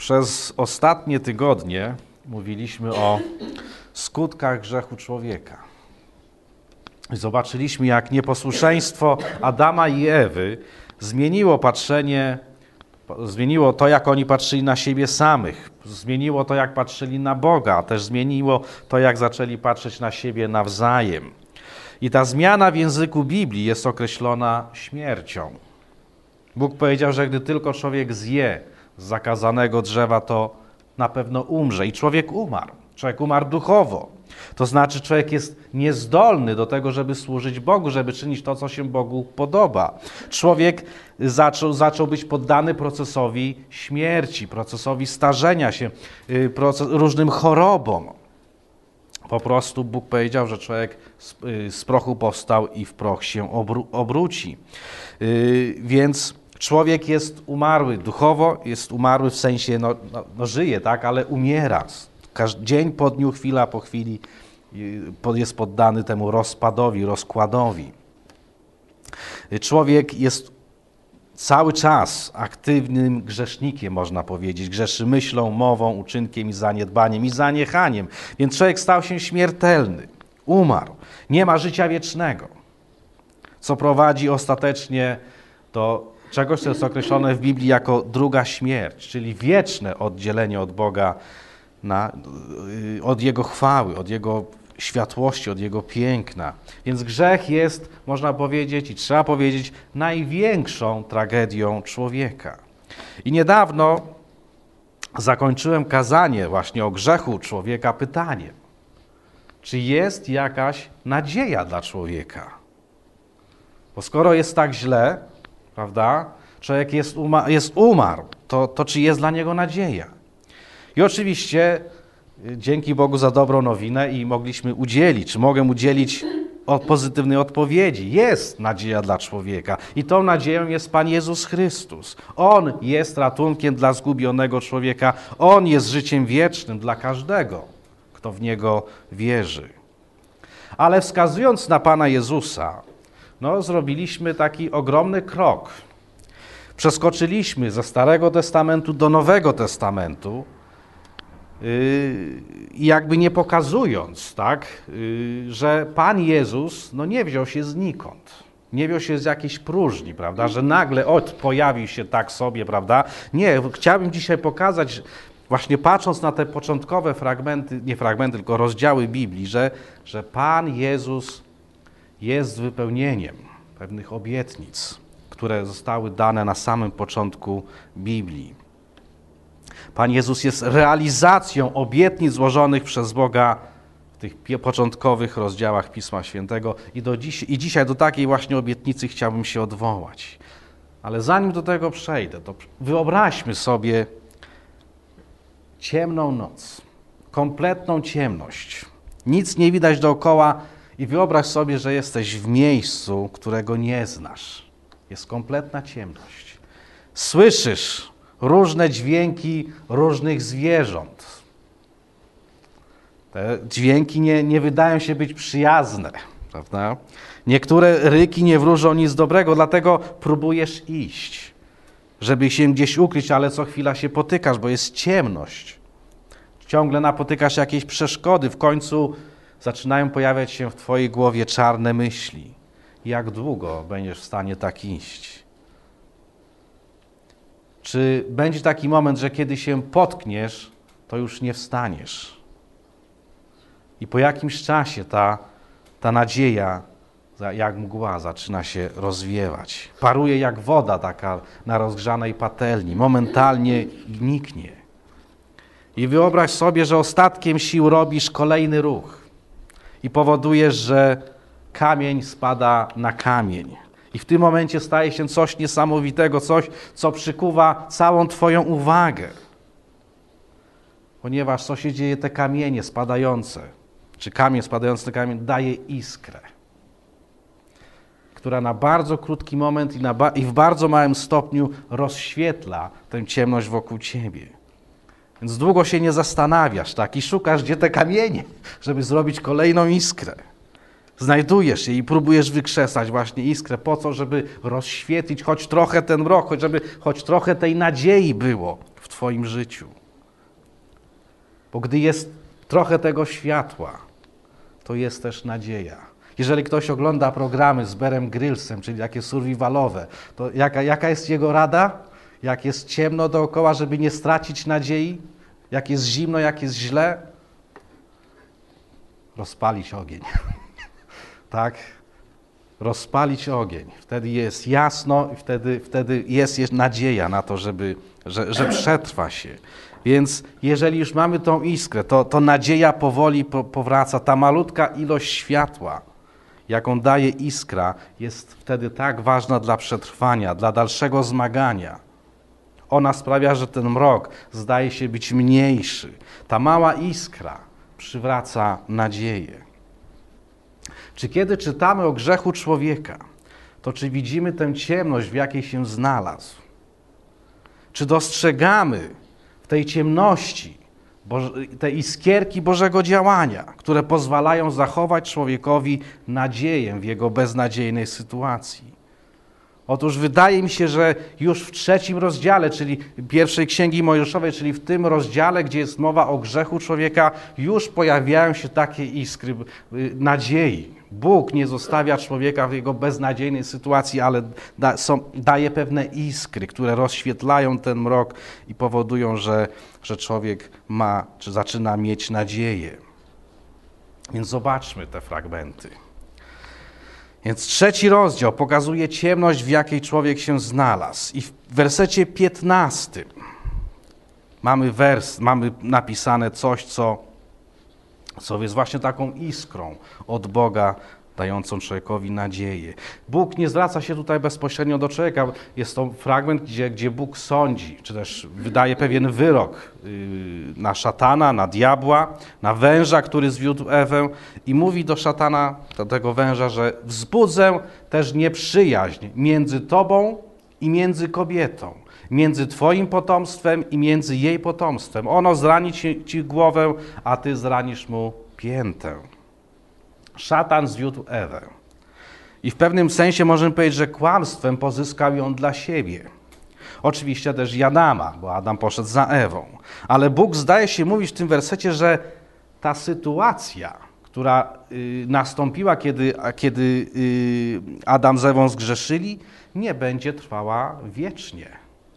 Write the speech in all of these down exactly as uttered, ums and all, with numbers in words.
Przez ostatnie tygodnie mówiliśmy o skutkach grzechu człowieka. Zobaczyliśmy, jak nieposłuszeństwo Adama i Ewy zmieniło patrzenie, zmieniło to, jak oni patrzyli na siebie samych, zmieniło to, jak patrzyli na Boga, też zmieniło to, jak zaczęli patrzeć na siebie nawzajem. I ta zmiana w języku Biblii jest określona śmiercią. Bóg powiedział, że gdy tylko człowiek zje z zakazanego drzewa, to na pewno umrze. I człowiek umarł. Człowiek umarł duchowo. To znaczy człowiek jest niezdolny do tego, żeby służyć Bogu, żeby czynić to, co się Bogu podoba. Człowiek zaczął, zaczął być poddany procesowi śmierci, procesowi starzenia się, proces, różnym chorobom. Po prostu Bóg powiedział, że człowiek z, z prochu powstał i w proch się obró- obróci. Yy, więc człowiek jest umarły duchowo, jest umarły w sensie, no, no, no żyje, tak, ale umiera. Każdy dzień po dniu, chwila po chwili jest poddany temu rozpadowi, rozkładowi. Człowiek jest cały czas aktywnym grzesznikiem, można powiedzieć. Grzeszy myślą, mową, uczynkiem i zaniedbaniem i zaniechaniem. Więc człowiek stał się śmiertelny, umarł, nie ma życia wiecznego, co prowadzi ostatecznie do czegoś, co jest określone w Biblii jako druga śmierć, czyli wieczne oddzielenie od Boga, na, od Jego chwały, od Jego światłości, od Jego piękna. Więc grzech jest, można powiedzieć i trzeba powiedzieć, największą tragedią człowieka. I niedawno zakończyłem kazanie właśnie o grzechu człowieka pytaniem. Czy jest jakaś nadzieja dla człowieka? Bo skoro jest tak źle, prawda, człowiek jest, uma- jest umarł, to, to czy jest dla niego nadzieja? I oczywiście dzięki Bogu za dobrą nowinę i mogliśmy udzielić, czy mogę udzielić pozytywnej odpowiedzi. Jest nadzieja dla człowieka i tą nadzieją jest Pan Jezus Chrystus. On jest ratunkiem dla zgubionego człowieka. On jest życiem wiecznym dla każdego, kto w Niego wierzy. Ale wskazując na Pana Jezusa, no, zrobiliśmy taki ogromny krok. Przeskoczyliśmy ze Starego Testamentu do Nowego Testamentu, i jakby nie pokazując, tak, że Pan Jezus no nie wziął się znikąd, nie wziął się z jakiejś próżni, prawda, że nagle od pojawił się tak sobie, prawda. Nie, chciałbym dzisiaj pokazać, właśnie patrząc na te początkowe fragmenty, nie fragmenty, tylko rozdziały Biblii, że, że Pan Jezus jest wypełnieniem pewnych obietnic, które zostały dane na samym początku Biblii. Pan Jezus jest realizacją obietnic złożonych przez Boga w tych początkowych rozdziałach Pisma Świętego i, do dziś, i dzisiaj do takiej właśnie obietnicy chciałbym się odwołać. Ale zanim do tego przejdę, to wyobraźmy sobie ciemną noc, kompletną ciemność. Nic nie widać dookoła i wyobraź sobie, że jesteś w miejscu, którego nie znasz. Jest kompletna ciemność. Słyszysz różne dźwięki różnych zwierząt. Te dźwięki nie, nie wydają się być przyjazne, prawda? Niektóre ryki nie wróżą nic dobrego, dlatego próbujesz iść, żeby się gdzieś ukryć, ale co chwila się potykasz, bo jest ciemność. Ciągle napotykasz jakieś przeszkody, w końcu zaczynają pojawiać się w twojej głowie czarne myśli. Jak długo będziesz w stanie tak iść? Czy będzie taki moment, że kiedy się potkniesz, to już nie wstaniesz? I po jakimś czasie ta, ta nadzieja, jak mgła, zaczyna się rozwiewać. Paruje jak woda taka na rozgrzanej patelni. Momentalnie niknie. I wyobraź sobie, że ostatkiem sił robisz kolejny ruch. I powodujesz, że kamień spada na kamień. I w tym momencie staje się coś niesamowitego, coś, co przykuwa całą twoją uwagę. Ponieważ co się dzieje, te kamienie spadające, czy kamień spadający na kamień daje iskrę, która na bardzo krótki moment i, na ba- i w bardzo małym stopniu rozświetla tę ciemność wokół ciebie. Więc długo się nie zastanawiasz, tak, i szukasz, gdzie te kamienie, żeby zrobić kolejną iskrę. Znajdujesz je i próbujesz wykrzesać właśnie iskrę po co, żeby rozświetlić choć trochę ten mrok, choć żeby choć trochę tej nadziei było w twoim życiu. Bo gdy jest trochę tego światła, to jest też nadzieja. Jeżeli ktoś ogląda programy z Bearem Grylsem, czyli takie survivalowe, to jaka, jaka jest jego rada? Jak jest ciemno dookoła, żeby nie stracić nadziei? Jak jest zimno, jak jest źle? Rozpalić ogień. Tak? Rozpalić ogień. Wtedy jest jasno i wtedy, wtedy jest nadzieja na to, żeby, że, że przetrwa się. Więc jeżeli już mamy tą iskrę, to, to nadzieja powoli po, powraca. Ta malutka ilość światła, jaką daje iskra, jest wtedy tak ważna dla przetrwania, dla dalszego zmagania. Ona sprawia, że ten mrok zdaje się być mniejszy. Ta mała iskra przywraca nadzieję. Czy kiedy czytamy o grzechu człowieka, to czy widzimy tę ciemność, w jakiej się znalazł? Czy dostrzegamy w tej ciemności te iskierki Bożego działania, które pozwalają zachować człowiekowi nadzieję w jego beznadziejnej sytuacji? Otóż wydaje mi się, że już w trzecim rozdziale, czyli pierwszej Księgi Mojżeszowej, czyli w tym rozdziale, gdzie jest mowa o grzechu człowieka, już pojawiają się takie iskry nadziei. Bóg nie zostawia człowieka w jego beznadziejnej sytuacji, ale da, są, daje pewne iskry, które rozświetlają ten mrok i powodują, że, że człowiek ma, czy zaczyna mieć nadzieję. Więc zobaczmy te fragmenty. Więc trzeci rozdział pokazuje ciemność, w jakiej człowiek się znalazł. I w wersecie piętnastym mamy wers, mamy napisane coś, co, co jest właśnie taką iskrą od Boga, dającą człowiekowi nadzieję. Bóg nie zwraca się tutaj bezpośrednio do człowieka. Jest to fragment, gdzie, gdzie Bóg sądzi, czy też wydaje pewien wyrok na szatana, na diabła, na węża, który zwiódł Ewę i mówi do szatana, do tego węża, że wzbudzę też nieprzyjaźń między tobą i między kobietą, między twoim potomstwem i między jej potomstwem. Ono zrani ci, ci głowę, a ty zranisz mu piętę. Szatan zwiódł Ewę. I w pewnym sensie możemy powiedzieć, że kłamstwem pozyskał ją dla siebie. Oczywiście też i Adama, bo Adam poszedł za Ewą. Ale Bóg zdaje się mówić w tym wersecie, że ta sytuacja, która y, nastąpiła, kiedy, kiedy y, Adam z Ewą zgrzeszyli, nie będzie trwała wiecznie.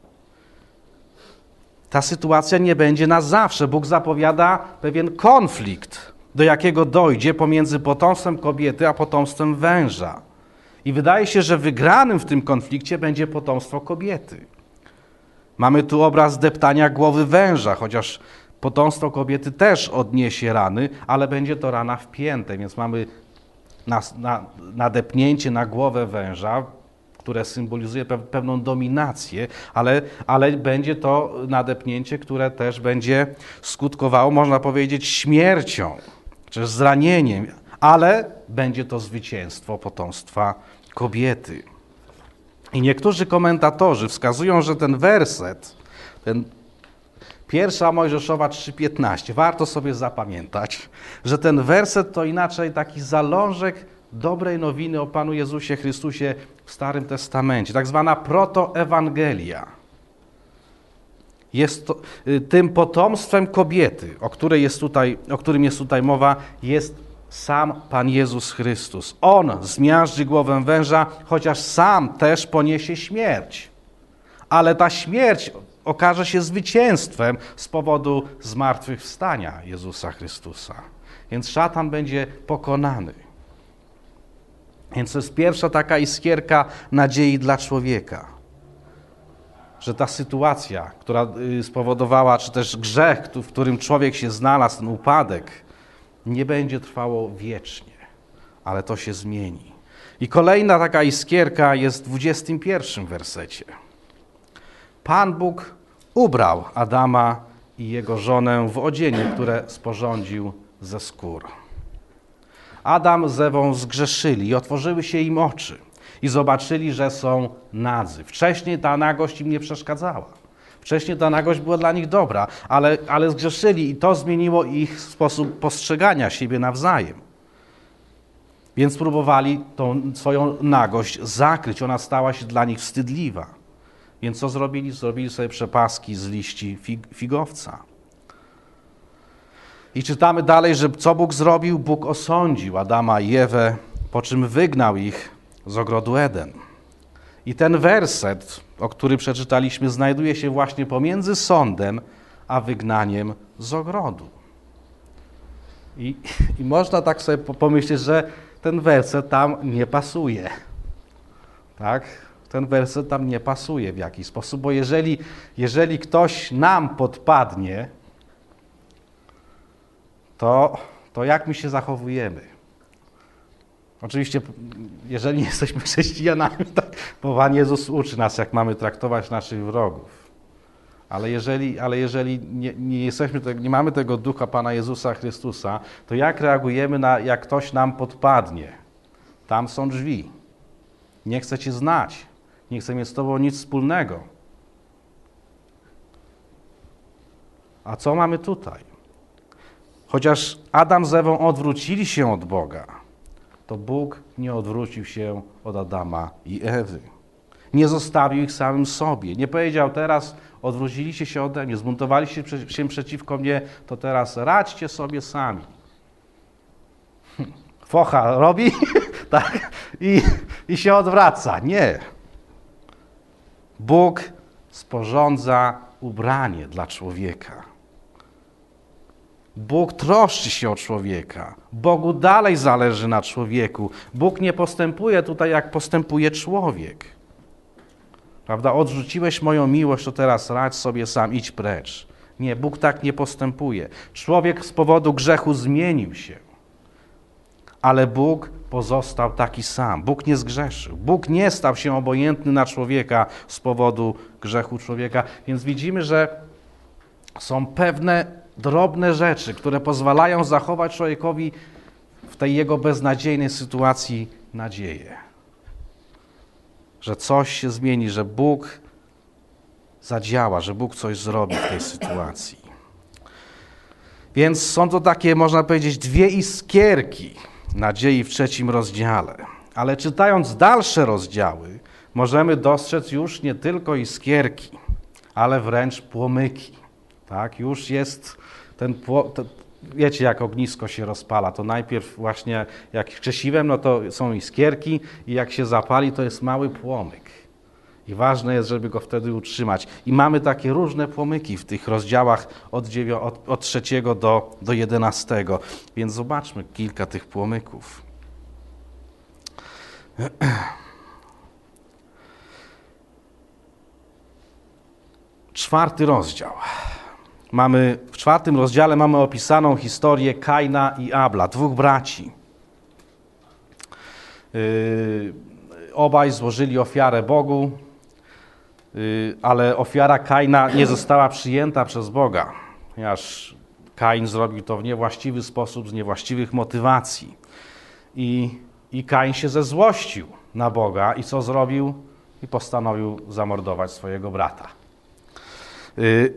Ta sytuacja nie będzie na zawsze. Bóg zapowiada pewien konflikt, do jakiego dojdzie pomiędzy potomstwem kobiety a potomstwem węża. I wydaje się, że wygranym w tym konflikcie będzie potomstwo kobiety. Mamy tu obraz deptania głowy węża, chociaż potomstwo kobiety też odniesie rany, ale będzie to rana w piętę, więc mamy na, na, nadepnięcie na głowę węża, które symbolizuje pewną dominację, ale, ale będzie to nadepnięcie, które też będzie skutkowało, można powiedzieć, śmiercią, czy zranieniem, ale będzie to zwycięstwo potomstwa kobiety. I niektórzy komentatorzy wskazują, że ten werset, ten pierwsza Mojżeszowa trzy piętnaście, warto sobie zapamiętać, że ten werset to inaczej taki zalążek dobrej nowiny o Panu Jezusie Chrystusie w Starym Testamencie, tak zwana protoewangelia. Jest to, tym potomstwem kobiety, o, której jest tutaj, o którym jest tutaj mowa, jest sam Pan Jezus Chrystus. On zmiażdży głowę węża, chociaż sam też poniesie śmierć. Ale ta śmierć okaże się zwycięstwem z powodu zmartwychwstania Jezusa Chrystusa. Więc szatan będzie pokonany. Więc to jest pierwsza taka iskierka nadziei dla człowieka. Że ta sytuacja, która spowodowała, czy też grzech, w którym człowiek się znalazł, ten upadek, nie będzie trwało wiecznie, ale to się zmieni. I kolejna taka iskierka jest w dwudziestym pierwszym wersecie. Pan Bóg ubrał Adama i jego żonę w odzienie, które sporządził ze skór. Adam z Ewą zgrzeszyli i otworzyły się im oczy i zobaczyli, że są nadzy. Wcześniej ta nagość im nie przeszkadzała. Wcześniej ta nagość była dla nich dobra, ale, ale zgrzeszyli i to zmieniło ich sposób postrzegania siebie nawzajem. Więc próbowali tą swoją nagość zakryć. Ona stała się dla nich wstydliwa. Więc co zrobili? Zrobili sobie przepaski z liści fig figowca. I czytamy dalej, że co Bóg zrobił? Bóg osądził Adama i Ewę, po czym wygnał ich z ogrodu Eden. I ten werset, o który przeczytaliśmy, znajduje się właśnie pomiędzy sądem a wygnaniem z ogrodu. I, i można tak sobie pomyśleć, że ten werset tam nie pasuje. Tak? Ten werset tam nie pasuje w jakiś sposób, bo jeżeli, jeżeli ktoś nam podpadnie, to, to jak my się zachowujemy? Oczywiście, jeżeli jesteśmy chrześcijanami, tak, bo Pan Jezus uczy nas, jak mamy traktować naszych wrogów. Ale jeżeli, ale jeżeli nie, nie, jesteśmy, nie mamy tego ducha Pana Jezusa Chrystusa, to jak reagujemy, na, jak ktoś nam podpadnie? Tam są drzwi. Nie chcę Cię znać. Nie chcę mieć z Tobą nic wspólnego. A co mamy tutaj? Chociaż Adam z Ewą odwrócili się od Boga, to Bóg nie odwrócił się od Adama i Ewy. Nie zostawił ich samym sobie. Nie powiedział: teraz odwróciliście się ode mnie, zbuntowaliście się przeciwko mnie, to teraz radźcie sobie sami. Focha robi tak, i, i się odwraca. Nie. Bóg sporządza ubranie dla człowieka. Bóg troszczy się o człowieka. Bogu dalej zależy na człowieku. Bóg nie postępuje tutaj, jak postępuje człowiek. Prawda? Odrzuciłeś moją miłość, to teraz radź sobie sam, idź precz. Nie, Bóg tak nie postępuje. Człowiek z powodu grzechu zmienił się. Ale Bóg pozostał taki sam. Bóg nie zgrzeszył. Bóg nie stał się obojętny na człowieka z powodu grzechu człowieka. Więc widzimy, że są pewne drobne rzeczy, które pozwalają zachować człowiekowi w tej jego beznadziejnej sytuacji nadzieję. Że coś się zmieni, że Bóg zadziała, że Bóg coś zrobi w tej sytuacji. Więc są to takie, można powiedzieć, dwie iskierki nadziei w trzecim rozdziale. Ale czytając dalsze rozdziały, możemy dostrzec już nie tylko iskierki, ale wręcz płomyki. Tak, już jest ten, to, wiecie, jak ognisko się rozpala, to najpierw właśnie jak krzesiwem, no to są iskierki i jak się zapali, to jest mały płomyk. I ważne jest, żeby go wtedy utrzymać. I mamy takie różne płomyki w tych rozdziałach od, dziewią- od, od trzeciego do, do jedenastego. Więc zobaczmy kilka tych płomyków. Czwarty rozdział. Mamy, w czwartym rozdziale mamy opisaną historię Kaina i Abla, dwóch braci. Yy, obaj złożyli ofiarę Bogu, yy, ale ofiara Kaina nie została przyjęta przez Boga, ponieważ Kain zrobił to w niewłaściwy sposób, z niewłaściwych motywacji. I, i Kain się zezłościł na Boga i co zrobił? I postanowił zamordować swojego brata. Yy,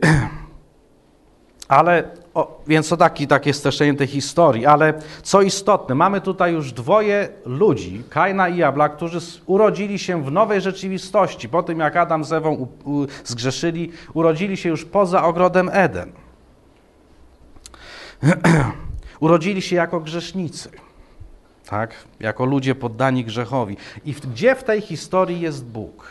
Ale, o, więc to taki, takie streszczenie tej historii, ale co istotne, mamy tutaj już dwoje ludzi, Kaina i Abla, którzy urodzili się w nowej rzeczywistości. Po tym, jak Adam z Ewą u, u, zgrzeszyli, urodzili się już poza ogrodem Eden. Urodzili się jako grzesznicy, tak? Jako ludzie poddani grzechowi. I w, gdzie w tej historii jest Bóg?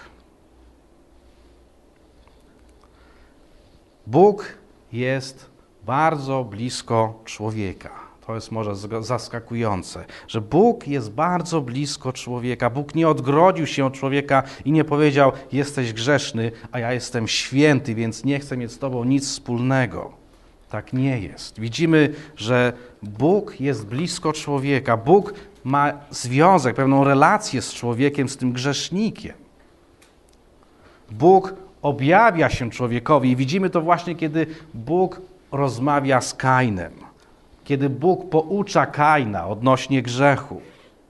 Bóg jest bardzo blisko człowieka. To jest może zaskakujące, że Bóg jest bardzo blisko człowieka. Bóg nie odgrodził się od człowieka i nie powiedział: jesteś grzeszny, a ja jestem święty, więc nie chcę mieć z tobą nic wspólnego. Tak nie jest. Widzimy, że Bóg jest blisko człowieka. Bóg ma związek, pewną relację z człowiekiem, z tym grzesznikiem. Bóg objawia się człowiekowi i widzimy to właśnie, kiedy Bóg rozmawia z Kainem, kiedy Bóg poucza Kaina odnośnie grzechu.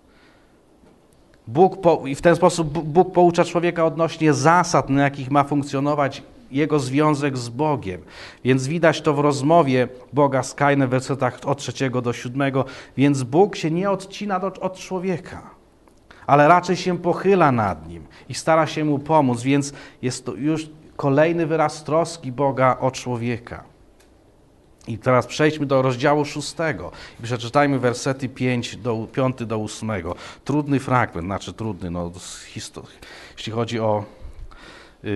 Bóg po, i w ten sposób Bóg poucza człowieka odnośnie zasad, na jakich ma funkcjonować jego związek z Bogiem. Więc widać to w rozmowie Boga z Kainem w wersetach od trzeciego do siódmego. Więc Bóg się nie odcina do, od człowieka, ale raczej się pochyla nad nim i stara się mu pomóc, więc jest to już kolejny wyraz troski Boga o człowieka. I teraz przejdźmy do rozdziału szóstego i przeczytajmy wersety piąty do, piąty do ósmego. Trudny fragment, znaczy trudny, no, jeśli chodzi o yy,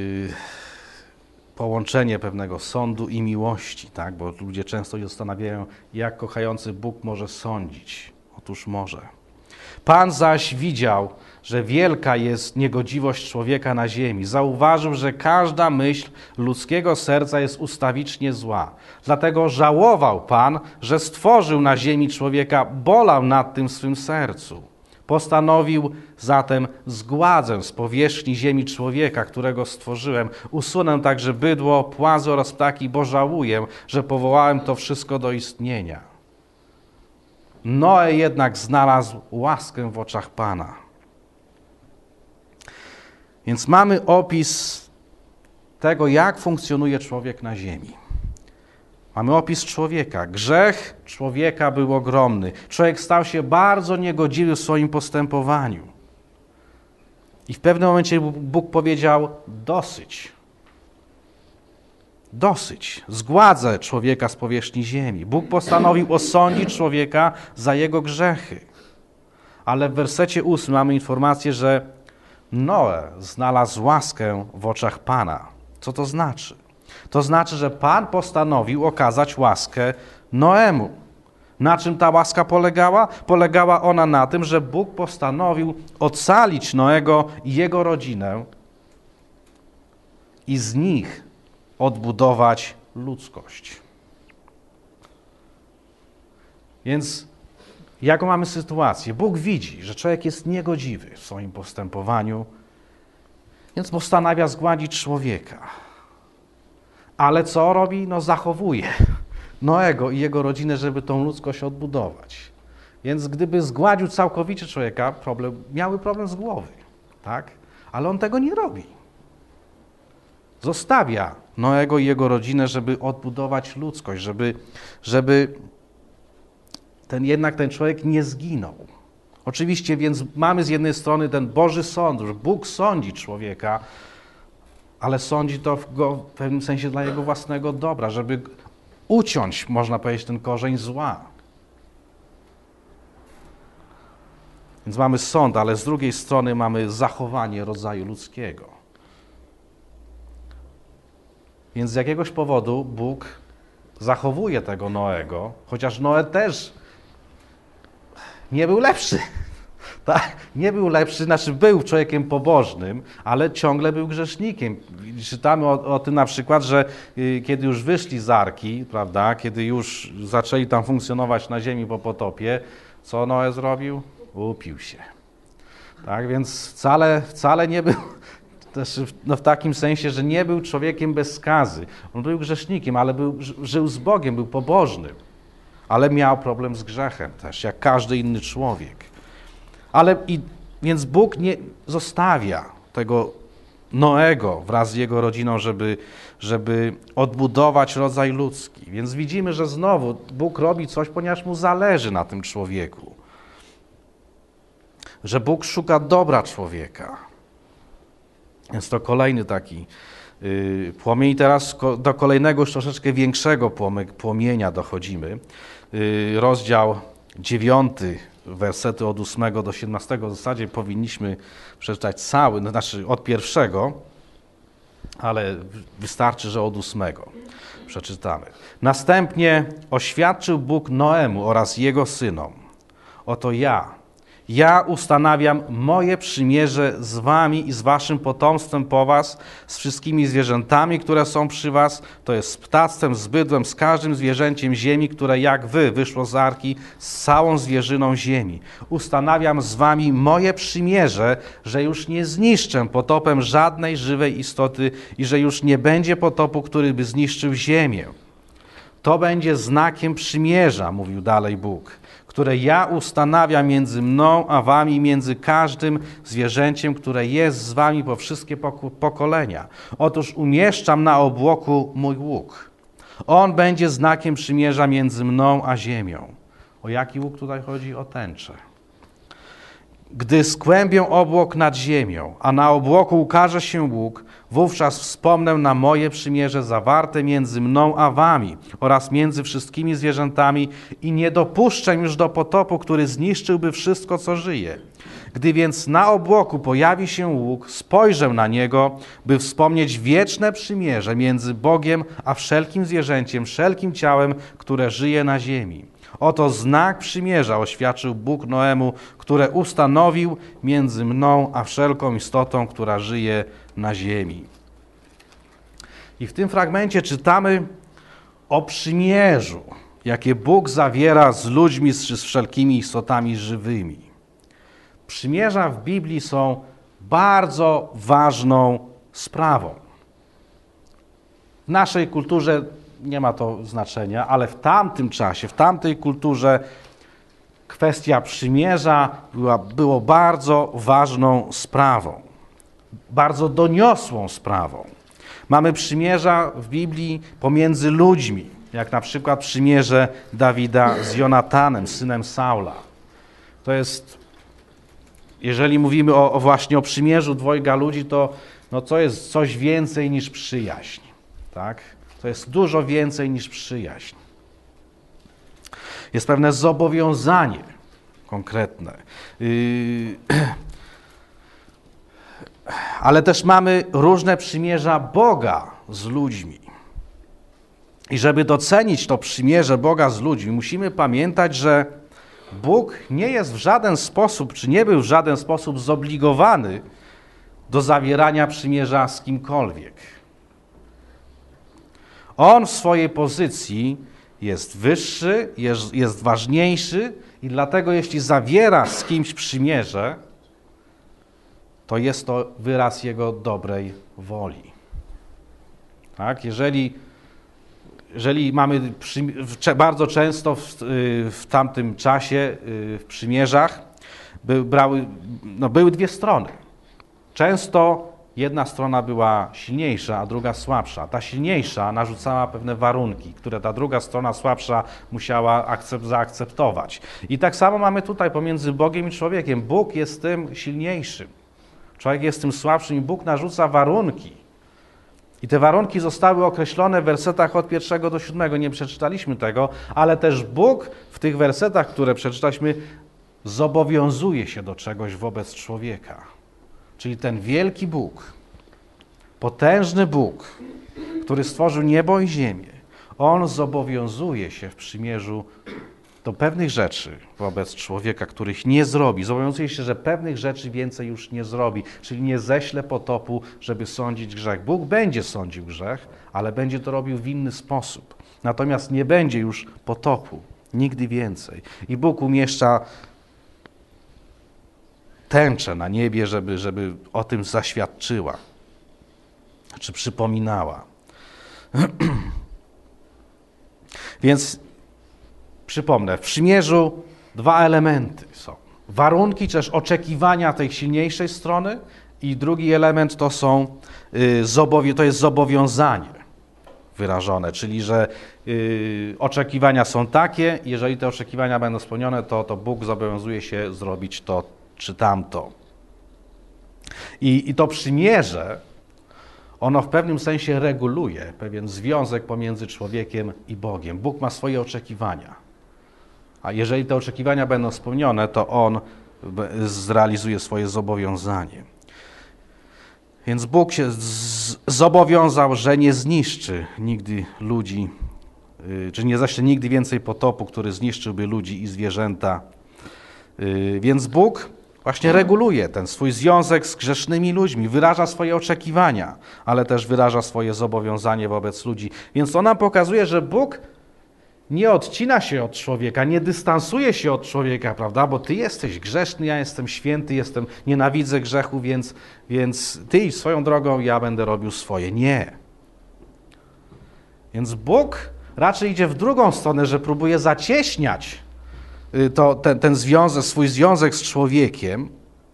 połączenie pewnego sądu i miłości, tak? Bo ludzie często się zastanawiają, jak kochający Bóg może sądzić. Otóż może. Pan zaś widział, że wielka jest niegodziwość człowieka na ziemi. Zauważył, że każda myśl ludzkiego serca jest ustawicznie zła. Dlatego żałował Pan, że stworzył na ziemi człowieka, bolał nad tym w swym sercu. Postanowił zatem: zgładzę z powierzchni ziemi człowieka, którego stworzyłem, usunę także bydło, płazy oraz ptaki, bo żałuję, że powołałem to wszystko do istnienia. Noe jednak znalazł łaskę w oczach Pana. Więc mamy opis tego, jak funkcjonuje człowiek na ziemi. Mamy opis człowieka. Grzech człowieka był ogromny. Człowiek stał się bardzo niegodziwy w swoim postępowaniu. I w pewnym momencie Bóg powiedział: dosyć. Dosyć. Zgładzę człowieka z powierzchni ziemi. Bóg postanowił osądzić człowieka za jego grzechy. Ale w wersecie ósmym mamy informację, że Noe znalazł łaskę w oczach Pana. Co to znaczy? To znaczy, że Pan postanowił okazać łaskę Noemu. Na czym ta łaska polegała? Polegała ona na tym, że Bóg postanowił ocalić Noego i jego rodzinę i z nich odbudować ludzkość. Więc jaką mamy sytuację? Bóg widzi, że człowiek jest niegodziwy w swoim postępowaniu, więc postanawia zgładzić człowieka. Ale co robi? No zachowuje Noego i jego rodzinę, żeby tą ludzkość odbudować. Więc gdyby zgładził całkowicie człowieka, problem, miały problem z głowy, tak? Ale on tego nie robi. Zostawia Noego i jego rodzinę, żeby odbudować ludzkość, żeby, żeby ten, jednak ten człowiek nie zginął. Oczywiście więc mamy z jednej strony ten Boży sąd, że Bóg sądzi człowieka, ale sądzi to go w pewnym sensie dla jego własnego dobra, żeby uciąć, można powiedzieć, ten korzeń zła. Więc mamy sąd, ale z drugiej strony mamy zachowanie rodzaju ludzkiego. Więc z jakiegoś powodu Bóg zachowuje tego Noego, chociaż Noe też nie był lepszy. Tak? Nie był lepszy, znaczy był człowiekiem pobożnym, ale ciągle był grzesznikiem. Czytamy o, o tym na przykład, że y, kiedy już wyszli z arki, prawda, kiedy już zaczęli tam funkcjonować na ziemi po potopie, co Noe zrobił? Upił się. Tak, więc wcale, wcale nie był, też no w takim sensie, że nie był człowiekiem bez skazy. On był grzesznikiem, ale był, żył z Bogiem, był pobożnym, ale miał problem z grzechem też, jak każdy inny człowiek. Ale i, więc Bóg nie zostawia tego Noego wraz z jego rodziną, żeby, żeby odbudować rodzaj ludzki. Więc widzimy, że znowu Bóg robi coś, ponieważ mu zależy na tym człowieku. Że Bóg szuka dobra człowieka. Jest to kolejny taki yy, płomień. I teraz do kolejnego, już troszeczkę większego płomienia dochodzimy. Yy, rozdział dziewiąty, wersety od ósmego do siedemnastego. W zasadzie powinniśmy przeczytać cały, no, znaczy od pierwszego, ale wystarczy, że od ósmego przeczytamy. Następnie oświadczył Bóg Noemu oraz jego synom: oto ja, ja ustanawiam moje przymierze z wami i z waszym potomstwem po was, z wszystkimi zwierzętami, które są przy was, to jest z ptactwem, z bydłem, z każdym zwierzęciem ziemi, które jak wy wyszło z arki, z całą zwierzyną ziemi. Ustanawiam z wami moje przymierze, że już nie zniszczę potopem żadnej żywej istoty i że już nie będzie potopu, który by zniszczył ziemię. To będzie znakiem przymierza, mówił dalej Bóg, które ja ustanawiam między mną a wami, między każdym zwierzęciem, które jest z wami po wszystkie pokolenia. Otóż umieszczam na obłoku mój łuk. On będzie znakiem przymierza między mną a ziemią. O jaki łuk tutaj chodzi? O tęczę. Gdy skłębię obłok nad ziemią, a na obłoku ukaże się Bóg, wówczas wspomnę na moje przymierze zawarte między mną a wami oraz między wszystkimi zwierzętami i nie dopuszczę już do potopu, który zniszczyłby wszystko, co żyje. Gdy więc na obłoku pojawi się łuk, spojrzę na niego, by wspomnieć wieczne przymierze między Bogiem a wszelkim zwierzęciem, wszelkim ciałem, które żyje na ziemi. Oto znak przymierza oświadczył Bóg Noemu, które ustanowił między mną a wszelką istotą, która żyje na ziemi. I w tym fragmencie czytamy o przymierzu, jakie Bóg zawiera z ludźmi, z, z wszelkimi istotami żywymi. Przymierza w Biblii są bardzo ważną sprawą. W naszej kulturze nie ma to znaczenia, ale w tamtym czasie, w tamtej kulturze kwestia przymierza była, było bardzo ważną sprawą, bardzo doniosłą sprawą. Mamy przymierza w Biblii pomiędzy ludźmi, jak na przykład przymierze Dawida z Jonatanem, synem Saula. To jest, jeżeli mówimy o, o właśnie o przymierzu dwojga ludzi, to no to jest coś więcej niż przyjaźń, tak? To jest dużo więcej niż przyjaźń. Jest pewne zobowiązanie konkretne. Yy, ale też mamy różne przymierza Boga z ludźmi. I żeby docenić to przymierze Boga z ludźmi, musimy pamiętać, że Bóg nie jest w żaden sposób, czy nie był w żaden sposób zobligowany do zawierania przymierza z kimkolwiek. On w swojej pozycji jest wyższy, jest, jest ważniejszy i dlatego jeśli zawiera z kimś przymierze, to jest to wyraz Jego dobrej woli. Tak? Jeżeli, jeżeli mamy przy, bardzo często w, w tamtym czasie w przymierzach by, brały, no, były dwie strony. Często jedna strona była silniejsza, a druga słabsza. Ta silniejsza narzucała pewne warunki, które ta druga strona słabsza musiała akcept, zaakceptować. I tak samo mamy tutaj pomiędzy Bogiem i człowiekiem. Bóg jest tym silniejszym. Człowiek jest tym słabszym i Bóg narzuca warunki. I te warunki zostały określone w wersetach od pierwszego do siódmego. Nie przeczytaliśmy tego, ale też Bóg w tych wersetach, które przeczytaliśmy, zobowiązuje się do czegoś wobec człowieka. Czyli ten wielki Bóg, potężny Bóg, który stworzył niebo i ziemię, On zobowiązuje się w przymierzu do pewnych rzeczy wobec człowieka, których nie zrobi. Zobowiązuje się, że pewnych rzeczy więcej już nie zrobi, czyli nie ześle potopu, żeby sądzić grzech. Bóg będzie sądził grzech, ale będzie to robił w inny sposób. Natomiast nie będzie już potopu, nigdy więcej. I Bóg umieszcza tęczę na niebie, żeby, żeby o tym zaświadczyła, czy przypominała. Więc przypomnę, w przymierzu dwa elementy są. Warunki, czy też oczekiwania tej silniejszej strony i drugi element to są, to jest zobowiązanie wyrażone, czyli że oczekiwania są takie, jeżeli te oczekiwania będą spełnione, to, to Bóg zobowiązuje się zrobić to czy tamto. I, I to przymierze, ono w pewnym sensie reguluje pewien związek pomiędzy człowiekiem i Bogiem. Bóg ma swoje oczekiwania. A jeżeli te oczekiwania będą spełnione, to On zrealizuje swoje zobowiązanie. Więc Bóg się z- zobowiązał, że nie zniszczy nigdy ludzi, yy, czy nie zaśle nigdy więcej potopu, który zniszczyłby ludzi i zwierzęta. Yy, więc Bóg właśnie reguluje ten swój związek z grzesznymi ludźmi, wyraża swoje oczekiwania, ale też wyraża swoje zobowiązanie wobec ludzi. Więc to nam pokazuje, że Bóg nie odcina się od człowieka, nie dystansuje się od człowieka, prawda? Bo ty jesteś grzeszny, ja jestem święty, jestem, nienawidzę grzechu, więc, więc ty idź swoją drogą, ja będę robił swoje. Nie. Więc Bóg raczej idzie w drugą stronę, że próbuje zacieśniać to, ten, ten związek, swój związek z człowiekiem,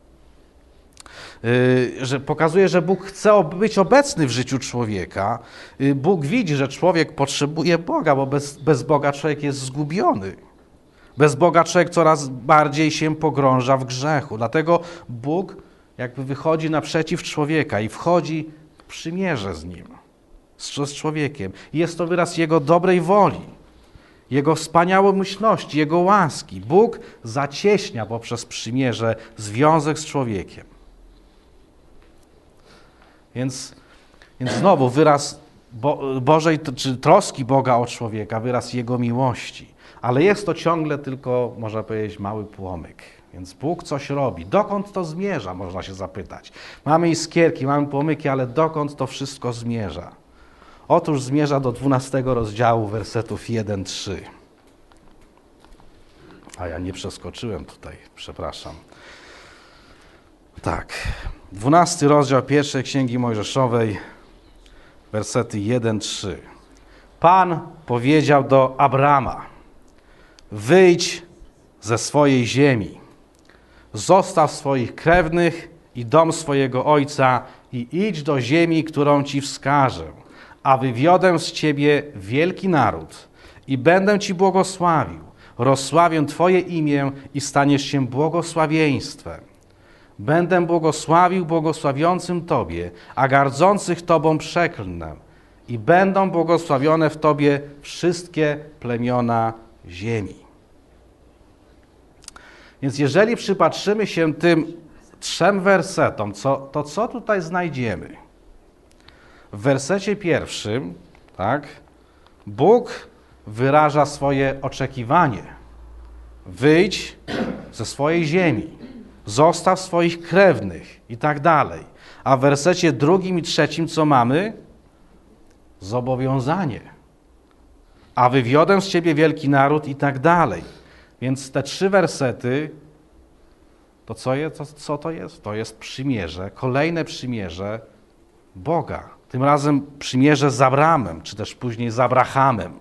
że pokazuje, że Bóg chce być obecny w życiu człowieka. Bóg widzi, że człowiek potrzebuje Boga, bo bez, bez Boga człowiek jest zgubiony. Bez Boga człowiek coraz bardziej się pogrąża w grzechu. Dlatego Bóg jakby wychodzi naprzeciw człowieka i wchodzi w przymierze z nim, z człowiekiem. I jest to wyraz Jego dobrej woli, Jego wspaniałomyślności, Jego łaski. Bóg zacieśnia poprzez przymierze związek z człowiekiem. Więc, więc znowu wyraz Bo, Bożej, czy troski Boga o człowieka, wyraz Jego miłości. Ale jest to ciągle tylko, można powiedzieć, mały płomyk. Więc Bóg coś robi. Dokąd to zmierza, można się zapytać. Mamy iskierki, mamy płomyki, ale dokąd to wszystko zmierza? Otóż zmierza do dwunastego rozdziału, wersetów jeden trzy. A ja nie przeskoczyłem tutaj, przepraszam. Tak, dwunasty rozdział pierwszej Księgi Mojżeszowej, wersety jeden trzy. Pan powiedział do Abrama: wyjdź ze swojej ziemi, zostaw swoich krewnych i dom swojego ojca i idź do ziemi, którą ci wskażę, a wywiodę z ciebie wielki naród i będę ci błogosławił. Rozsławię twoje imię i staniesz się błogosławieństwem. Będę błogosławił błogosławiącym Tobie, a gardzących Tobą przeklnę. I będą błogosławione w Tobie wszystkie plemiona ziemi. Więc jeżeli przypatrzymy się tym trzem wersetom, co, to co tutaj znajdziemy? W wersecie pierwszym, tak, Bóg wyraża swoje oczekiwanie. Wyjdź ze swojej ziemi, zostaw swoich krewnych i tak dalej. A w wersecie drugim i trzecim co mamy? Zobowiązanie. A wywiodę z ciebie wielki naród i tak dalej. Więc te trzy wersety, to co, je, to co to jest? To jest przymierze, kolejne przymierze Boga. Tym razem przymierze z Abramem, czy też później z Abrahamem.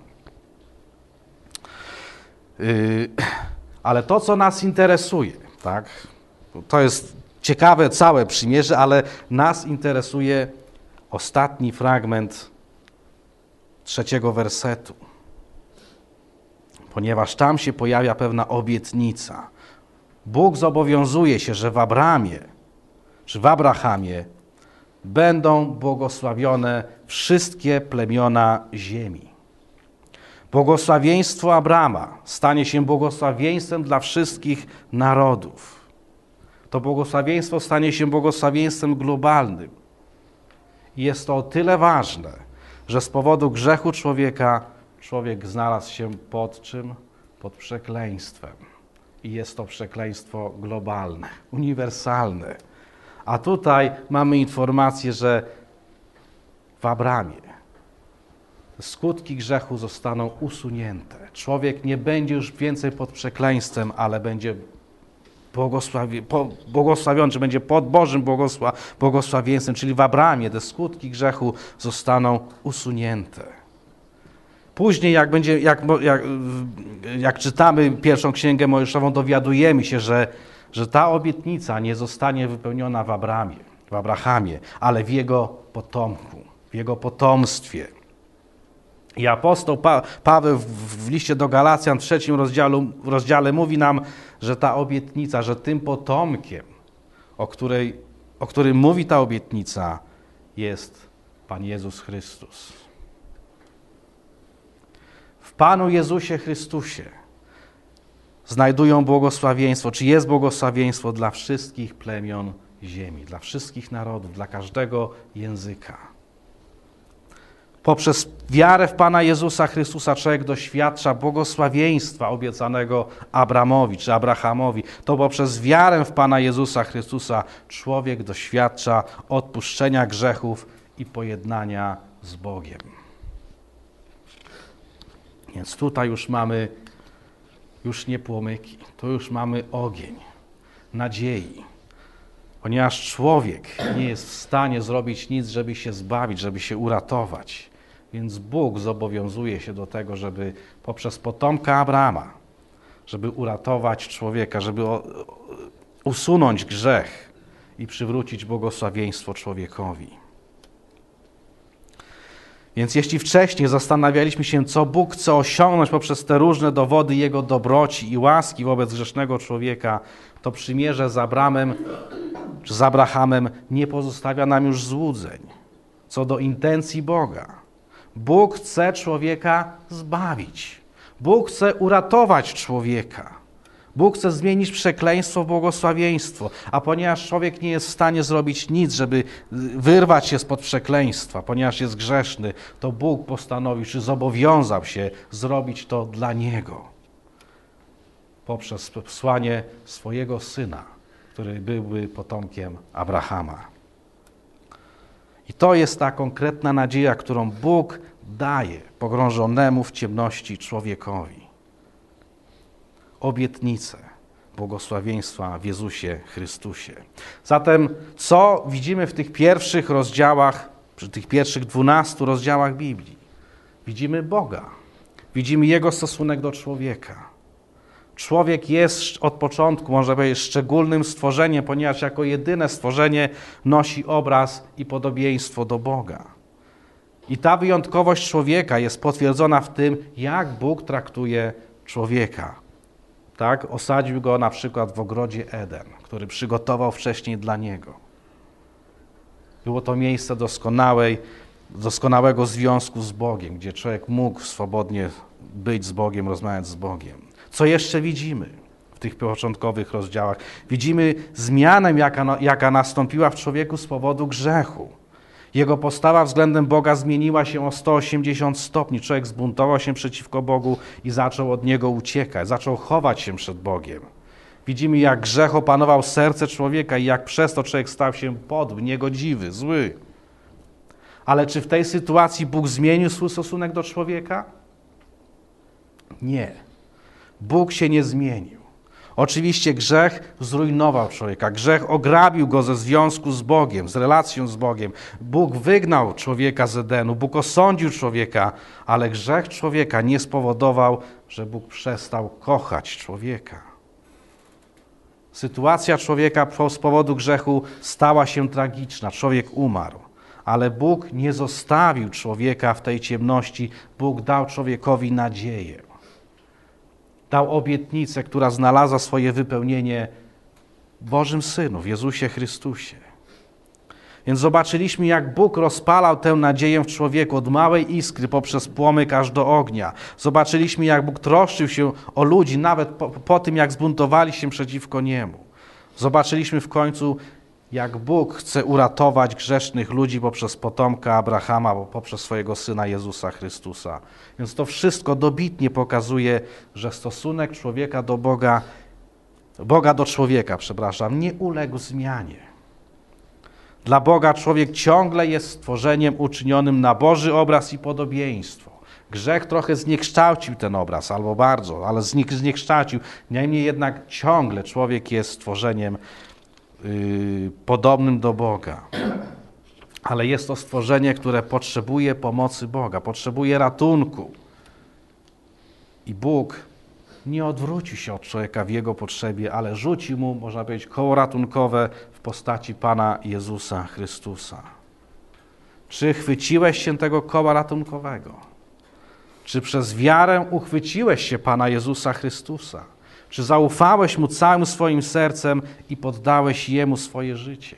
Yy, ale to, co nas interesuje, tak? To jest ciekawe całe przymierze, ale nas interesuje ostatni fragment trzeciego wersetu. Ponieważ tam się pojawia pewna obietnica. Bóg zobowiązuje się, że w Abramie, czy w Abrahamie będą błogosławione wszystkie plemiona ziemi. Błogosławieństwo Abrama stanie się błogosławieństwem dla wszystkich narodów. To błogosławieństwo stanie się błogosławieństwem globalnym. I jest to o tyle ważne, że z powodu grzechu człowieka człowiek znalazł się pod czym? Pod przekleństwem. I jest to przekleństwo globalne, uniwersalne. A tutaj mamy informację, że w Abramie skutki grzechu zostaną usunięte. Człowiek nie będzie już więcej pod przekleństwem, ale będzie błogosławi, po, błogosławiony, czy będzie pod Bożym błogosła, błogosławieństwem, czyli w Abramie te skutki grzechu zostaną usunięte. Później, jak, będzie, jak, jak, jak czytamy pierwszą Księgę Mojżeszową, dowiadujemy się, że, że ta obietnica nie zostanie wypełniona w Abramie, w Abrahamie, ale w jego potomku, w jego potomstwie. I apostoł pa- Paweł w, w liście do Galacjan w trzecim rozdziale, rozdziale mówi nam, że ta obietnica, że tym potomkiem, o, której, o którym mówi ta obietnica, jest Pan Jezus Chrystus. W Panu Jezusie Chrystusie znajdują błogosławieństwo, czy jest błogosławieństwo dla wszystkich plemion ziemi, dla wszystkich narodów, dla każdego języka. Poprzez wiarę w Pana Jezusa Chrystusa człowiek doświadcza błogosławieństwa obiecanego Abramowi czy Abrahamowi. To poprzez wiarę w Pana Jezusa Chrystusa człowiek doświadcza odpuszczenia grzechów i pojednania z Bogiem. Więc tutaj już mamy już nie płomyki, tu już mamy ogień nadziei. Ponieważ człowiek nie jest w stanie zrobić nic, żeby się zbawić, żeby się uratować. Więc Bóg zobowiązuje się do tego, żeby poprzez potomka Abrama, żeby uratować człowieka, żeby usunąć grzech i przywrócić błogosławieństwo człowiekowi. Więc jeśli wcześniej zastanawialiśmy się, co Bóg chce osiągnąć poprzez te różne dowody Jego dobroci i łaski wobec grzesznego człowieka, to przymierze z Abramem, czy z Abrahamem nie pozostawia nam już złudzeń co do intencji Boga. Bóg chce człowieka zbawić. Bóg chce uratować człowieka. Bóg chce zmienić przekleństwo w błogosławieństwo, a ponieważ człowiek nie jest w stanie zrobić nic, żeby wyrwać się spod przekleństwa, ponieważ jest grzeszny, to Bóg postanowił, czy zobowiązał się zrobić to dla niego poprzez posłanie swojego Syna, który byłby potomkiem Abrahama. I to jest ta konkretna nadzieja, którą Bóg daje pogrążonemu w ciemności człowiekowi. Obietnicę błogosławieństwa w Jezusie Chrystusie. Zatem co widzimy w tych pierwszych rozdziałach, przy tych pierwszych dwunastu rozdziałach Biblii? Widzimy Boga. Widzimy Jego stosunek do człowieka. Człowiek jest od początku, można powiedzieć, szczególnym stworzeniem, ponieważ jako jedyne stworzenie nosi obraz i podobieństwo do Boga. I ta wyjątkowość człowieka jest potwierdzona w tym, jak Bóg traktuje człowieka. Tak? Osadził go na przykład w ogrodzie Eden, który przygotował wcześniej dla niego. Było to miejsce doskonałej, doskonałego związku z Bogiem, gdzie człowiek mógł swobodnie być z Bogiem, rozmawiać z Bogiem. Co jeszcze widzimy w tych początkowych rozdziałach? Widzimy zmianę, jaka, jaka nastąpiła w człowieku z powodu grzechu. Jego postawa względem Boga zmieniła się o sto osiemdziesiąt stopni. Człowiek zbuntował się przeciwko Bogu i zaczął od Niego uciekać, zaczął chować się przed Bogiem. Widzimy, jak grzech opanował serce człowieka i jak przez to człowiek stał się podły, niegodziwy, zły. Ale czy w tej sytuacji Bóg zmienił swój stosunek do człowieka? Nie. Bóg się nie zmienił. Oczywiście grzech zrujnował człowieka, grzech ograbił go ze związku z Bogiem, z relacją z Bogiem. Bóg wygnał człowieka z Edenu, Bóg osądził człowieka, ale grzech człowieka nie spowodował, że Bóg przestał kochać człowieka. Sytuacja człowieka z powodu grzechu stała się tragiczna, człowiek umarł, ale Bóg nie zostawił człowieka w tej ciemności, Bóg dał człowiekowi nadzieję. Dał obietnicę, która znalazła swoje wypełnienie w Bożym Synu, w Jezusie Chrystusie. Więc zobaczyliśmy, jak Bóg rozpalał tę nadzieję w człowieku od małej iskry poprzez płomyk aż do ognia. Zobaczyliśmy, jak Bóg troszczył się o ludzi nawet po, po tym, jak zbuntowali się przeciwko Niemu. Zobaczyliśmy w końcu, jak Bóg chce uratować grzesznych ludzi poprzez potomka Abrahama, poprzez swojego Syna Jezusa Chrystusa. Więc to wszystko dobitnie pokazuje, że stosunek człowieka do Boga, Boga do człowieka, przepraszam, nie uległ zmianie. Dla Boga człowiek ciągle jest stworzeniem uczynionym na Boży obraz i podobieństwo. Grzech trochę zniekształcił ten obraz, albo bardzo, ale zniekształcił. Niemniej jednak ciągle człowiek jest stworzeniem Yy, podobnym do Boga. Ale jest to stworzenie, które potrzebuje pomocy Boga, potrzebuje ratunku. I Bóg nie odwrócił się od człowieka w jego potrzebie, ale rzucił mu, można powiedzieć, koło ratunkowe w postaci Pana Jezusa Chrystusa. Czy chwyciłeś się tego koła ratunkowego? Czy przez wiarę uchwyciłeś się Pana Jezusa Chrystusa? Czy zaufałeś Mu całym swoim sercem i poddałeś Jemu swoje życie?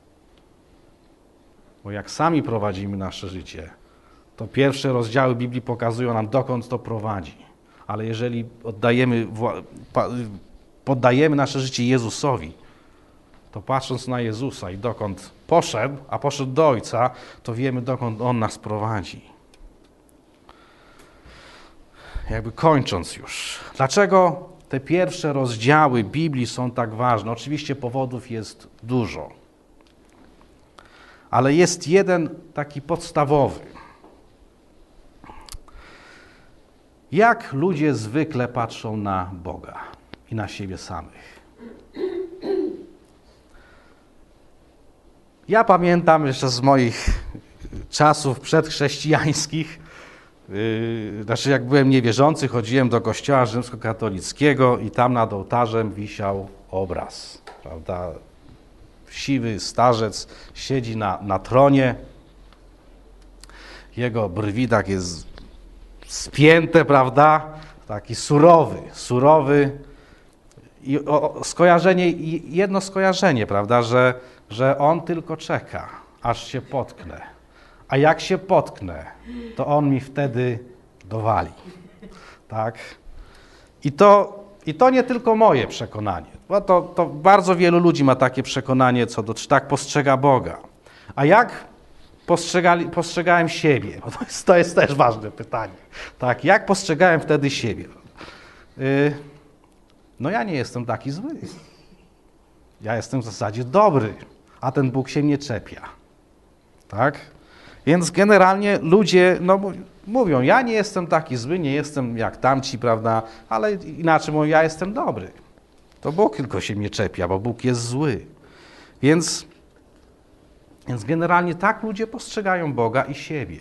Bo jak sami prowadzimy nasze życie, to pierwsze rozdziały Biblii pokazują nam, dokąd to prowadzi. Ale jeżeli oddajemy, poddajemy nasze życie Jezusowi, to patrząc na Jezusa i dokąd poszedł, a poszedł do Ojca, to wiemy, dokąd On nas prowadzi. Jakby kończąc już. Dlaczego te pierwsze rozdziały Biblii są tak ważne? Oczywiście powodów jest dużo. Ale jest jeden taki podstawowy. Jak ludzie zwykle patrzą na Boga i na siebie samych? Ja pamiętam jeszcze z moich czasów przedchrześcijańskich, yy, znaczy jak byłem niewierzący, chodziłem do kościoła rzymskokatolickiego i tam nad ołtarzem wisiał obraz, prawda? Siwy starzec siedzi na, na tronie. Jego brwi tak jest spięte, prawda? Taki surowy, surowy. I o, skojarzenie, jedno skojarzenie, prawda, że, że on tylko czeka, aż się potknę. A jak się potknę, to on mi wtedy dowali. Tak? I to, i to nie tylko moje przekonanie, bo to, to bardzo wielu ludzi ma takie przekonanie, co do, czy tak postrzega Boga. A jak postrzegali, postrzegałem siebie? Bo to jest, to jest też ważne pytanie. Tak? Jak postrzegałem wtedy siebie? Yy, no ja nie jestem taki zły. Ja jestem w zasadzie dobry, a ten Bóg się mnie czepia. Tak? Więc generalnie ludzie no, mówią, ja nie jestem taki zły, nie jestem jak tamci, prawda, ale inaczej mówią, ja jestem dobry. To Bóg tylko się mnie czepia, bo Bóg jest zły. Więc, więc generalnie tak ludzie postrzegają Boga i siebie.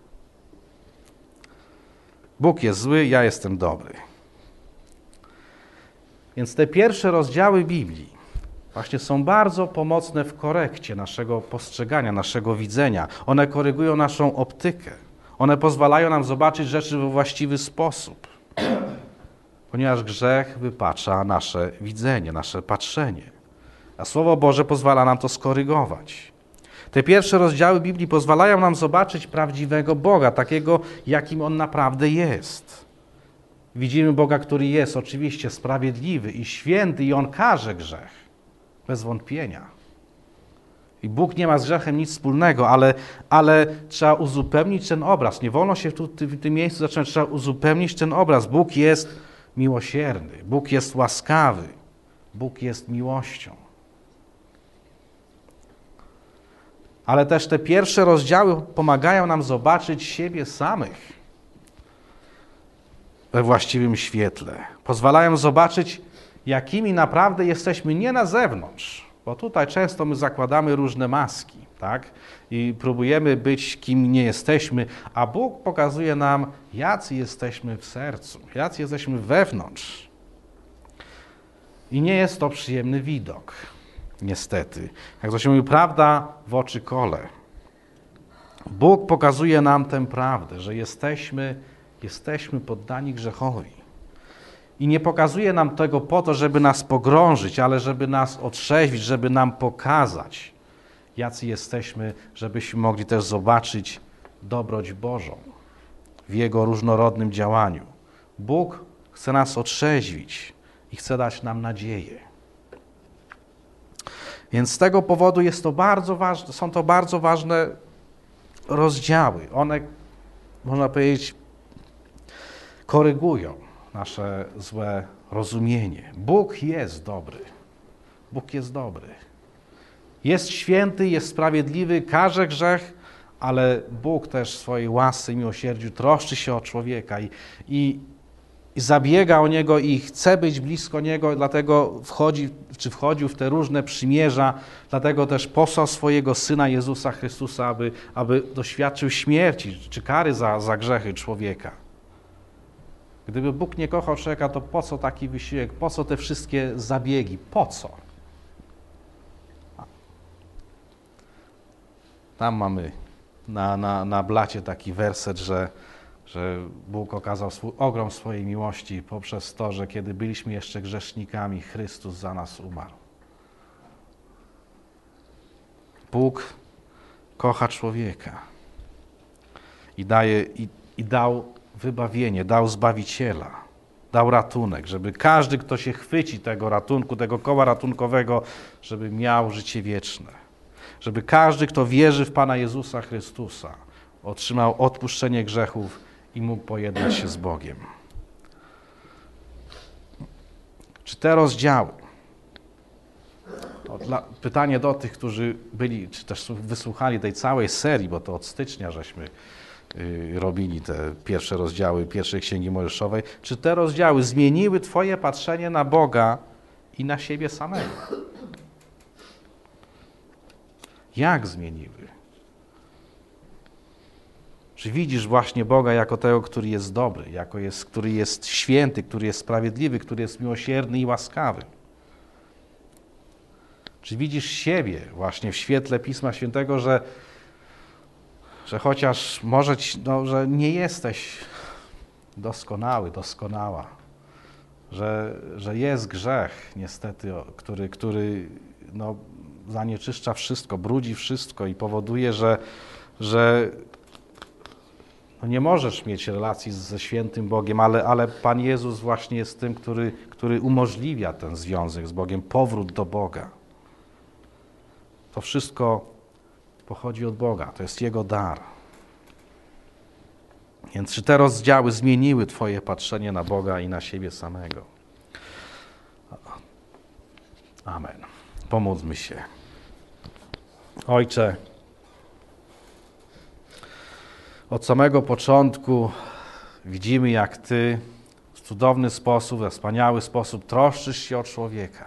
Bóg jest zły, ja jestem dobry. Więc te pierwsze rozdziały Biblii właśnie są bardzo pomocne w korekcie naszego postrzegania, naszego widzenia. One korygują naszą optykę. One pozwalają nam zobaczyć rzeczy we właściwy sposób. Ponieważ grzech wypacza nasze widzenie, nasze patrzenie. A Słowo Boże pozwala nam to skorygować. Te pierwsze rozdziały Biblii pozwalają nam zobaczyć prawdziwego Boga, takiego, jakim On naprawdę jest. Widzimy Boga, który jest oczywiście sprawiedliwy i święty i On karze grzech. Bez wątpienia. I Bóg nie ma z grzechem nic wspólnego, ale, ale trzeba uzupełnić ten obraz. Nie wolno się tu, w tym miejscu zacząć, trzeba uzupełnić ten obraz. Bóg jest miłosierny, Bóg jest łaskawy, Bóg jest miłością. Ale też te pierwsze rozdziały pomagają nam zobaczyć siebie samych we właściwym świetle. Pozwalają zobaczyć, jakimi naprawdę jesteśmy nie na zewnątrz, bo tutaj często my zakładamy różne maski, tak? I próbujemy być kim nie jesteśmy, a Bóg pokazuje nam, jacy jesteśmy w sercu, jacy jesteśmy wewnątrz. I nie jest to przyjemny widok, niestety. Jak to się mówi, prawda w oczy kole. Bóg pokazuje nam tę prawdę, że jesteśmy, jesteśmy poddani grzechowi. I nie pokazuje nam tego po to, żeby nas pogrążyć, ale żeby nas otrzeźwić, żeby nam pokazać, jacy jesteśmy, żebyśmy mogli też zobaczyć dobroć Bożą w Jego różnorodnym działaniu. Bóg chce nas otrzeźwić i chce dać nam nadzieję. Więc z tego powodu jest to bardzo ważne, są to bardzo ważne rozdziały. One, można powiedzieć, korygują nasze złe rozumienie. Bóg jest dobry. Bóg jest dobry. Jest święty, jest sprawiedliwy, karze grzech, ale Bóg też w swojej łasce i miłosierdziu troszczy się o człowieka i, i, i zabiega o niego i chce być blisko niego, dlatego wchodzi, czy wchodził w te różne przymierza, dlatego też posłał swojego Syna Jezusa Chrystusa, aby, aby doświadczył śmierci czy kary za, za grzechy człowieka. Gdyby Bóg nie kochał człowieka, to po co taki wysiłek? Po co te wszystkie zabiegi? Po co? Tam mamy na, na, na blacie taki werset, że, że Bóg okazał swój ogrom swojej miłości poprzez to, że kiedy byliśmy jeszcze grzesznikami, Chrystus za nas umarł. Bóg kocha człowieka i daje i, i dał wybawienie, dał Zbawiciela, dał ratunek, żeby każdy, kto się chwyci tego ratunku, tego koła ratunkowego, żeby miał życie wieczne. Żeby każdy, kto wierzy w Pana Jezusa Chrystusa, otrzymał odpuszczenie grzechów i mógł pojednać się z Bogiem. Czy te rozdziały, dla, pytanie do tych, którzy byli, czy też wysłuchali tej całej serii, bo to od stycznia żeśmy robili te pierwsze rozdziały pierwszej Księgi Mojżeszowej. Czy te rozdziały zmieniły Twoje patrzenie na Boga i na siebie samego? Jak zmieniły? Czy widzisz właśnie Boga jako tego, który jest dobry, jako jest, który jest święty, który jest sprawiedliwy, który jest miłosierny i łaskawy? Czy widzisz siebie właśnie w świetle Pisma Świętego, że że chociaż może ci, no, że nie jesteś doskonały, doskonała, że, że jest grzech niestety, który, który no, zanieczyszcza wszystko, brudzi wszystko i powoduje, że, że no nie możesz mieć relacji ze świętym Bogiem, ale, ale Pan Jezus właśnie jest tym, który, który umożliwia ten związek z Bogiem, powrót do Boga. To wszystko pochodzi od Boga, to jest Jego dar. Więc czy te rozdziały zmieniły Twoje patrzenie na Boga i na siebie samego? Amen. Pomódlmy się. Ojcze, od samego początku widzimy, jak Ty w cudowny sposób, we wspaniały sposób troszczysz się o człowieka.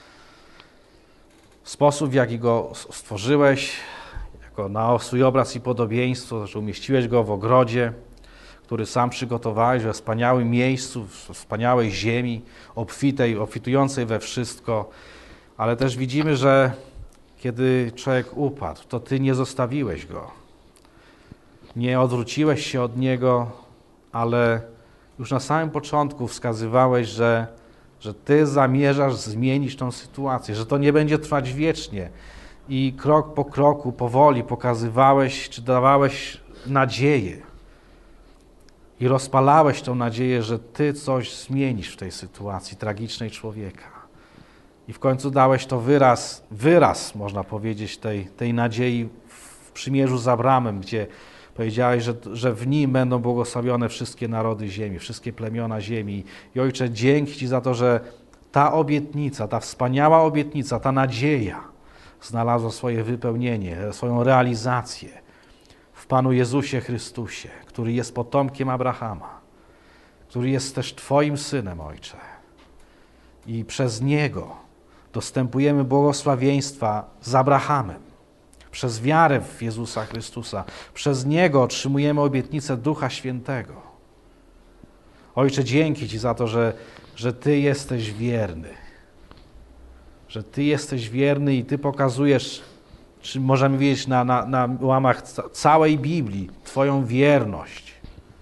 W sposób, w jaki go stworzyłeś, jako na swój obraz i podobieństwo, że umieściłeś go w ogrodzie, który sam przygotowałeś, we wspaniałym miejscu, w wspaniałej ziemi, obfitej, obfitującej we wszystko. Ale też widzimy, że kiedy człowiek upadł, to Ty nie zostawiłeś go. Nie odwróciłeś się od niego, ale już na samym początku wskazywałeś, że, że Ty zamierzasz zmienić tą sytuację, że to nie będzie trwać wiecznie. I krok po kroku, powoli pokazywałeś, czy dawałeś nadzieję. I rozpalałeś tą nadzieję, że Ty coś zmienisz w tej sytuacji tragicznej człowieka. I w końcu dałeś to wyraz, wyraz można powiedzieć, tej, tej nadziei w przymierzu z Abramem, gdzie powiedziałeś, że, że w nim będą błogosławione wszystkie narody ziemi, wszystkie plemiona ziemi. I Ojcze, dzięki Ci za to, że ta obietnica, ta wspaniała obietnica, ta nadzieja znalazła swoje wypełnienie, swoją realizację w Panu Jezusie Chrystusie, który jest potomkiem Abrahama, który jest też Twoim Synem, Ojcze. I przez Niego dostępujemy błogosławieństwa z Abrahamem. Przez wiarę w Jezusa Chrystusa. Przez Niego otrzymujemy obietnicę Ducha Świętego. Ojcze, dzięki Ci za to, że, że Ty jesteś wierny. Że Ty jesteś wierny i Ty pokazujesz, czy możemy wiedzieć na, na, na łamach całej Biblii, Twoją wierność.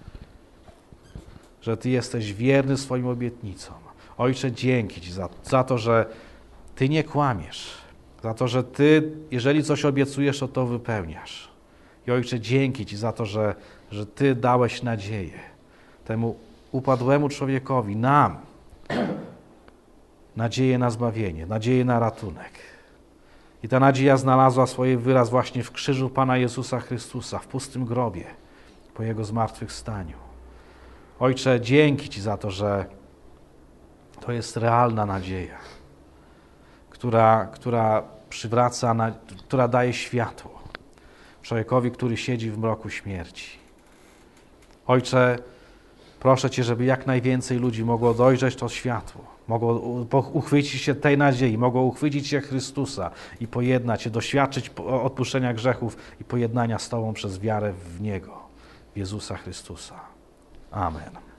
Że Ty jesteś wierny swoim obietnicom. Ojcze, dzięki Ci za, za to, że Ty nie kłamiesz. Za to, że Ty, jeżeli coś obiecujesz, to to wypełniasz. I Ojcze, dzięki Ci za to, że, że Ty dałeś nadzieję temu upadłemu człowiekowi, nam, nadzieję na zbawienie, nadzieję na ratunek. I ta nadzieja znalazła swój wyraz właśnie w krzyżu Pana Jezusa Chrystusa, w pustym grobie, po Jego zmartwychwstaniu. Ojcze, dzięki Ci za to, że to jest realna nadzieja, która, która przywraca, na, która daje światło człowiekowi, który siedzi w mroku śmierci. Ojcze, proszę Cię, żeby jak najwięcej ludzi mogło dojrzeć to światło, mogło uchwycić się tej nadziei, mogło uchwycić się Chrystusa i pojednać się, doświadczyć odpuszczenia grzechów i pojednania z Tobą przez wiarę w Niego, w Jezusa Chrystusa. Amen.